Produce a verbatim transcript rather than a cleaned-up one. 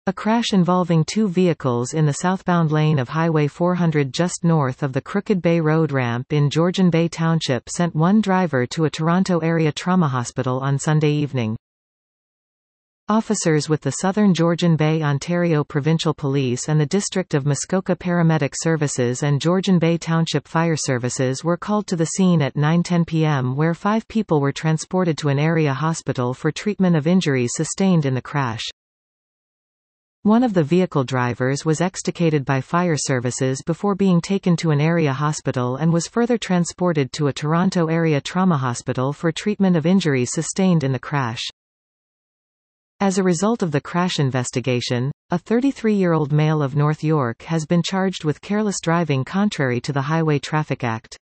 A crash involving two vehicles in the southbound lane of Highway four hundred just north of the Crooked Bay Road ramp in Georgian Bay Township sent one driver to a Toronto area trauma hospital on Sunday evening. Officers with the Southern Georgian Bay Ontario Provincial Police and the District of Muskoka Paramedic Services and Georgian Bay Township Fire Services were called to the scene at nine ten p m where five people were transported to an area hospital for treatment of injuries sustained in the crash. One of the vehicle drivers was extricated by fire services before being taken to an area hospital and was further transported to a Toronto area trauma hospital for treatment of injuries sustained in the crash. As a result of the crash investigation, a thirty-three-year-old male of North York has been charged with careless driving contrary to the Highway Traffic Act.